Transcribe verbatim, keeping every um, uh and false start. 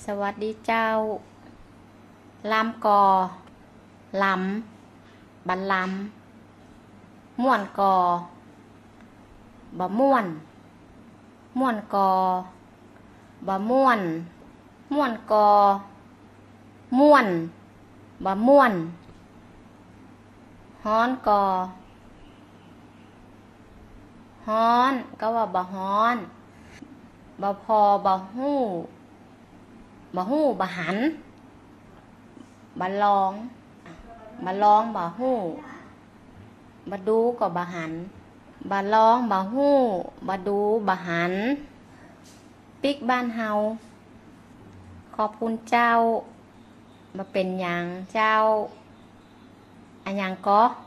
สวัสดีเจ้าลำกอลำบันลำม่วนกอบะม่วนม่วนกอบะม่วนม่วนกอม่วนบะม่วนฮ้อนกอฮ้อนก็ว่าบะฮ้อนบะพอบะฮู้บะฮู้บะหันบะลองบะลองบะฮู้บะดูก็บะหันบะลองบะฮู้บะดูบะหันปิกบ้านเฮาขอบคุณเจ้ามาเป็นอย่างเจ้าอันยังก็